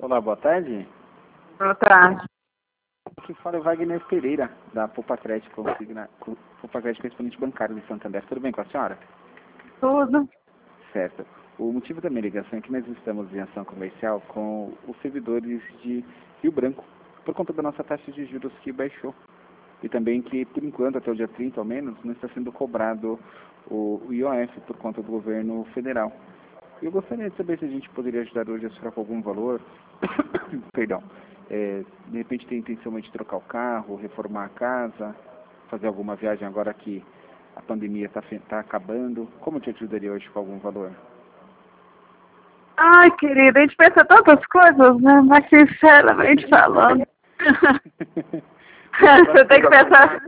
Olá, boa tarde. Boa tarde. Aqui fala é Wagner Pereira, da Poupa Crédito, Poupa Crédito Correspondente Bancário de Santander. Tudo bem com a senhora? Tudo. Certo. O motivo da minha ligação é que nós estamos em ação comercial com os servidores de Rio Branco, por conta da nossa taxa de juros que baixou. E também que, por enquanto, até o dia 30 ao menos, não está sendo cobrado o IOF por conta do governo federal. Eu gostaria de saber se a gente poderia ajudar hoje a senhora com algum valor. Perdão. De repente tem intenção de trocar o carro, reformar a casa, fazer alguma viagem agora que a pandemia está acabando. Como eu te ajudaria hoje com algum valor? Ai, querida, a gente pensa tantas coisas, né? Mas sinceramente falando. Você tem que pensar.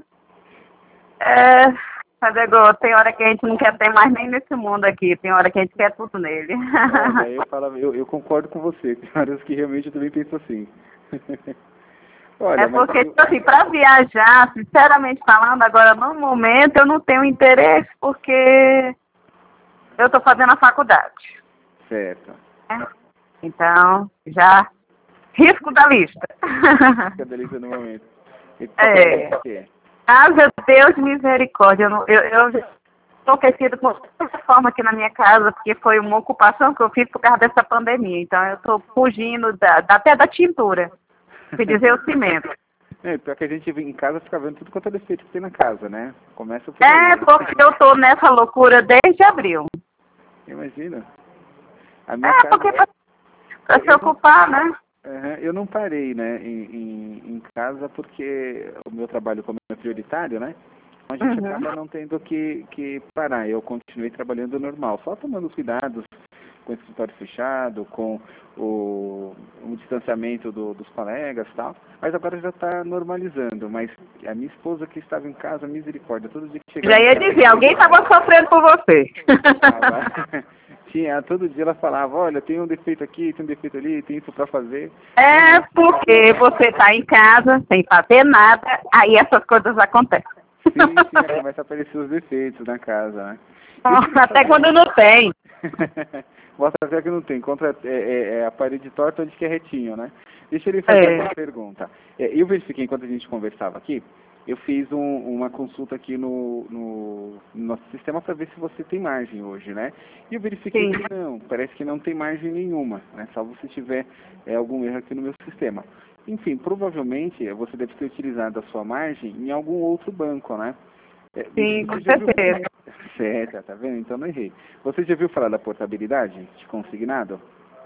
Igual, tem hora que a gente não quer ter mais nem nesse mundo aqui, tem hora que a gente quer tudo nele. Eu concordo com você, tem horas que realmente eu também penso assim. Olha, porque, tipo assim, para viajar, sinceramente falando, agora no momento eu não tenho interesse porque eu estou fazendo a faculdade. Certo. Então, já risco da lista. Risco da lista no momento. Haja Deus de misericórdia. Eu já estou aquecida com toda forma aqui na minha casa, porque foi uma ocupação que eu fiz por causa dessa pandemia. Então, eu estou fugindo até da tintura, se dizer o cimento. Pior que a gente em casa fica vendo tudo quanto é defeito que tem na casa, né? Começa por aí, porque eu estou nessa loucura desde abril. Imagina. A minha casa... porque para se ocupar, né? Eu não parei, né, em casa porque o meu trabalho como é prioritário, né? A gente acaba não tendo que parar. Eu continuei trabalhando normal, só tomando os cuidados com o escritório fechado, com o distanciamento dos colegas e tal. Mas agora já está normalizando. Mas a minha esposa que estava em casa, misericórdia, todo dia que chegava... Já ia dizer, alguém estava sofrendo por você. Todo dia ela falava, olha, tem um defeito aqui, tem um defeito ali, tem isso para fazer. Porque você está em casa, sem fazer nada, aí essas coisas acontecem. Sim, começa a aparecer os defeitos na casa, né? Até quando não tem. Mostra até que não tem. Contra a parede torta onde que é retinho, né? Deixa ele fazer uma pergunta. Eu verifiquei enquanto a gente conversava aqui, eu fiz uma consulta aqui no nosso sistema para ver se você tem margem hoje, né? E eu verifiquei que não, parece que não tem margem nenhuma, né? Salvo se tiver algum erro aqui no meu sistema. Enfim, provavelmente você deve ter utilizado a sua margem em algum outro banco, né? Sim, com certeza. Certo, tá vendo? Então não errei. Você já viu falar da portabilidade de consignado?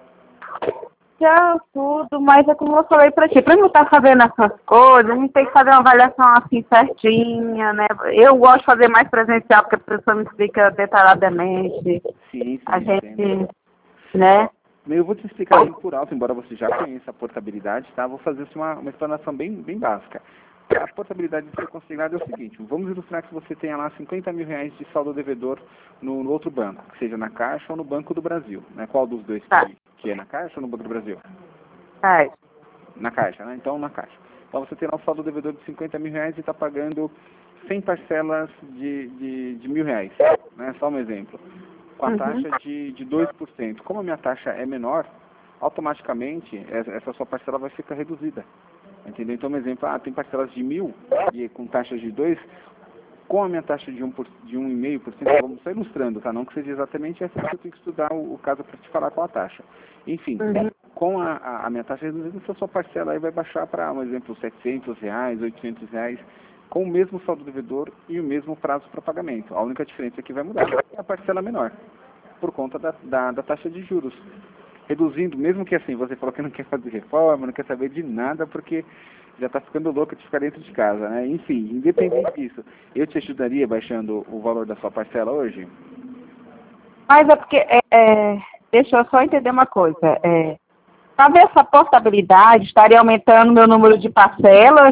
Já tudo, mas é como eu falei pra ti, pra não estar fazendo essas coisas, a gente tem que fazer uma avaliação assim certinha, né? Eu gosto de fazer mais presencial, porque a pessoa me explica detalhadamente. Sim, a gente, né? Eu vou te explicar bem por alto, embora você já conheça a portabilidade, tá? Vou fazer assim, uma explanação bem básica. A portabilidade de ser consignado é o seguinte, vamos ilustrar que você tenha lá 50 mil reais de saldo devedor no outro banco, que seja na Caixa ou no Banco do Brasil, né? Qual dos dois que é na Caixa ou no Banco do Brasil? Na Caixa, né? Então, na Caixa. Então, você tem lá um saldo devedor de 50 mil reais e está pagando 100 parcelas de R$1.000, né? Só um exemplo. Com a taxa de 2%. Como a minha taxa é menor, automaticamente essa sua parcela vai ficar reduzida. Entendeu? Então, um exemplo, tem parcelas de 1.000 e com taxas de 2%, com a minha taxa de 1,5%, vamos só ilustrando, tá? Não que seja exatamente essa, porque eu tenho que estudar o caso para te falar qual a taxa. Enfim, com a minha taxa reduzida, essa sua parcela aí vai baixar para, um exemplo, R$700, R$800, com o mesmo saldo devedor e o mesmo prazo para pagamento. A única diferença que vai mudar é a parcela menor, por conta da taxa de juros. Reduzindo, mesmo que assim, você falou que não quer fazer reforma, não quer saber de nada, porque já está ficando louco de ficar dentro de casa, né? Enfim, independente disso, eu te ajudaria baixando o valor da sua parcela hoje? Mas é porque, deixa eu só entender uma coisa, talvez essa portabilidade estaria aumentando meu número de parcelas?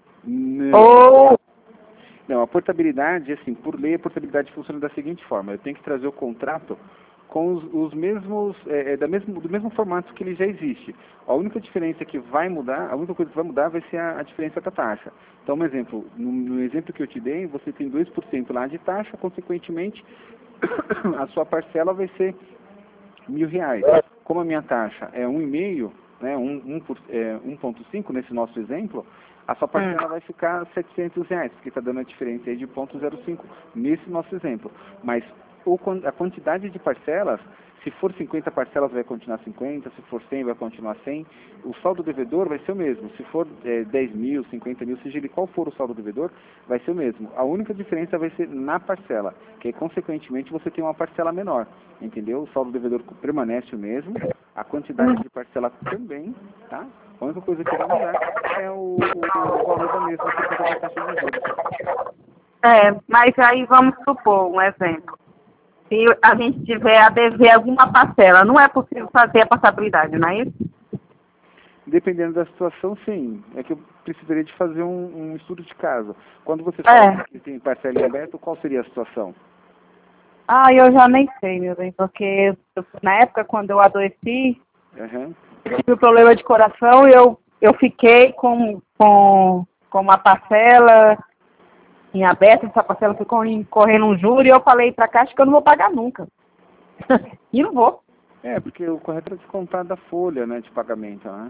Não, a portabilidade, assim, por lei, a portabilidade funciona da seguinte forma, eu tenho que trazer o contrato com os mesmos, do mesmo formato que ele já existe. A única diferença que vai mudar, a única coisa que vai mudar vai ser a diferença da taxa. Então, um exemplo, no exemplo que eu te dei, você tem 2% lá de taxa, consequentemente, a sua parcela vai ser R$1.000. Como a minha taxa é 1,5%, né, 1,5 nesse nosso exemplo, a sua parcela vai ficar R$ 700, porque está dando a diferença aí de 0,05 nesse nosso exemplo. Mas a quantidade de parcelas, se for 50 parcelas vai continuar 50, se for 100 vai continuar 100, o saldo devedor vai ser o mesmo. Se for 10 mil, 50 mil, seja ele qual for o saldo devedor, vai ser o mesmo. A única diferença vai ser na parcela, que aí, consequentemente você tem uma parcela menor, entendeu? O saldo devedor permanece o mesmo, a quantidade de parcela também, tá? A única coisa que vai mudar é o valor da mesma por conta da taxa de juros. Mas aí vamos supor um exemplo. Se a gente tiver a dever alguma parcela, não é possível fazer a passabilidade, não é isso? Dependendo da situação, sim. É que eu precisaria de fazer um estudo de caso. Quando você fala que tem parcela em aberto, qual seria a situação? Eu já nem sei, meu bem, porque na época quando eu adoeci, eu tive um problema de coração e eu fiquei com uma parcela em aberto, essa parcela ficou correndo um juro e eu falei pra Caixa que eu não vou pagar nunca. E não vou. Porque o correto é descontar da folha, né, de pagamento, né?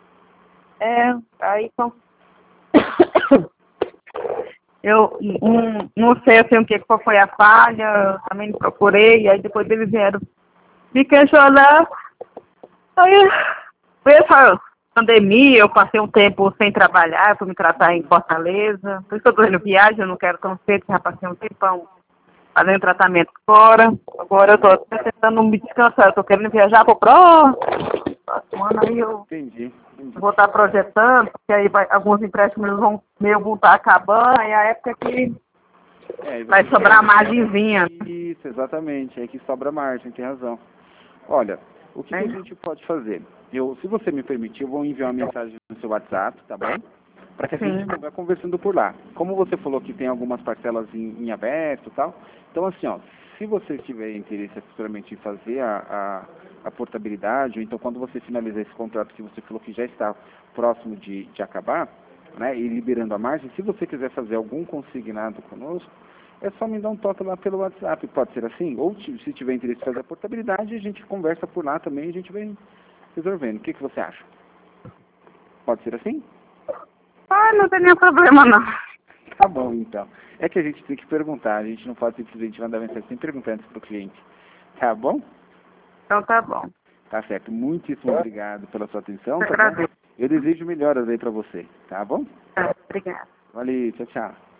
Aí então... Eu não sei assim o que foi a falha, também não procurei, aí depois eles vieram me questionar. Aí, foi essa pandemia, eu passei um tempo sem trabalhar, fui me tratar em Fortaleza, por isso que eu tô indo viagem, eu não quero tão cedo, já passei um tempão fazendo tratamento fora. Agora eu tô tentando me descansar, eu tô querendo viajar pro próximo ano, aí eu Entendi. vou estar projetando, porque aí alguns empréstimos vão estar acabando, aí a época que vai sobrar a margenzinha. Isso, exatamente, é que sobra margem, tem razão. Olha, o que a gente pode fazer? Se você me permitir, eu vou enviar uma mensagem no seu WhatsApp, tá bom? Para que a gente vá conversando por lá. Como você falou que tem algumas parcelas em aberto e tal, então assim, se você tiver interesse futuramente em fazer a portabilidade, ou então quando você finalizar esse contrato que você falou que já está próximo de acabar, né, e liberando a margem, se você quiser fazer algum consignado conosco, é só me dar um toque lá pelo WhatsApp, pode ser assim? Ou se tiver interesse em fazer a portabilidade, a gente conversa por lá também e a gente vai resolvendo. O que você acha? Pode ser assim? Não tem nenhum problema não. Tá bom, então. É que a gente tem que perguntar, a gente não pode simplesmente mandar mensagem sem perguntar antes pro cliente. Tá bom? Então tá bom. Tá certo. Muitíssimo obrigado pela sua atenção, tá bom? Eu desejo melhoras aí pra você, tá bom? Obrigada. Valeu, tchau, tchau.